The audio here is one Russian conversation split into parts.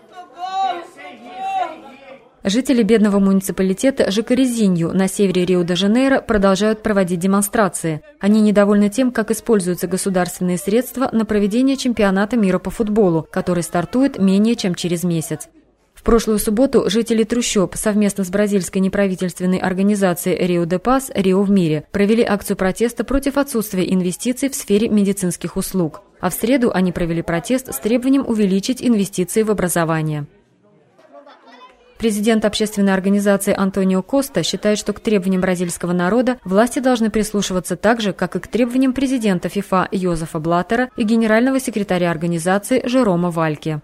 Жители бедного муниципалитета Жакарезинью на севере Рио-де-Жанейро продолжают проводить демонстрации. Они недовольны тем, как используются государственные средства на проведение чемпионата мира по футболу, который стартует менее чем через месяц. В прошлую субботу жители трущоб совместно с бразильской неправительственной организацией «Рио де Пас» «Рио в мире» провели акцию протеста против отсутствия инвестиций в сфере медицинских услуг. А в среду они провели протест с требованием увеличить инвестиции в образование. Президент общественной организации Антонио Коста считает, что к требованиям бразильского народа власти должны прислушиваться так же, как и к требованиям президента ФИФА Йозефа Блаттера и генерального секретаря организации Жерома Вальке.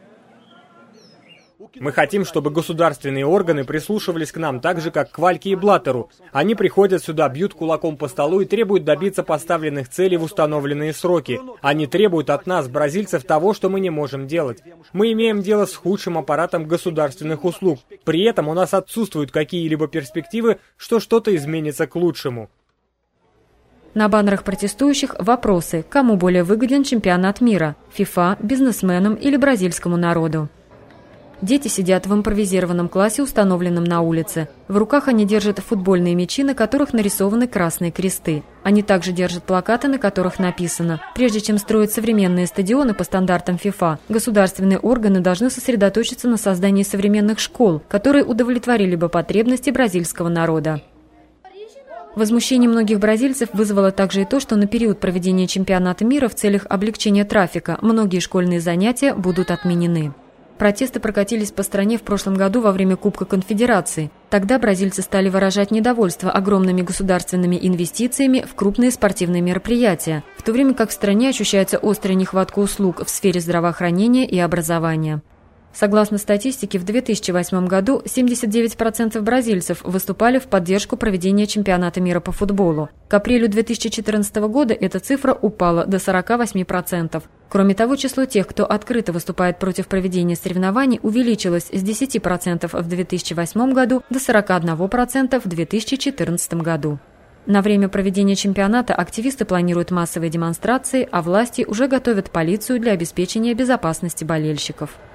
Мы хотим, чтобы государственные органы прислушивались к нам так же, как к Вальке и Блаттеру. Они приходят сюда, бьют кулаком по столу и требуют добиться поставленных целей в установленные сроки. Они требуют от нас, бразильцев, того, что мы не можем делать. Мы имеем дело с худшим аппаратом государственных услуг. При этом у нас отсутствуют какие-либо перспективы, что что-то изменится к лучшему. На баннерах протестующих вопросы, кому более выгоден чемпионат мира – ФИФА, бизнесменам или бразильскому народу. Дети сидят в импровизированном классе, установленном на улице. В руках они держат футбольные мячи, на которых нарисованы красные кресты. Они также держат плакаты, на которых написано: прежде чем строить современные стадионы по стандартам ФИФА, государственные органы должны сосредоточиться на создании современных школ, которые удовлетворили бы потребности бразильского народа. Возмущение многих бразильцев вызвало также и то, что на период проведения чемпионата мира в целях облегчения трафика многие школьные занятия будут отменены. Протесты прокатились по стране в прошлом году во время Кубка Конфедерации. Тогда бразильцы стали выражать недовольство огромными государственными инвестициями в крупные спортивные мероприятия, в то время как в стране ощущается острая нехватка услуг в сфере здравоохранения и образования. Согласно статистике, в 2008 году 79% бразильцев выступали в поддержку проведения чемпионата мира по футболу. К апрелю 2014 года эта цифра упала до 48%. Кроме того, число тех, кто открыто выступает против проведения соревнований, увеличилось с 10% в 2008 году до 41% в 2014 году. На время проведения чемпионата активисты планируют массовые демонстрации, а власти уже готовят полицию для обеспечения безопасности болельщиков.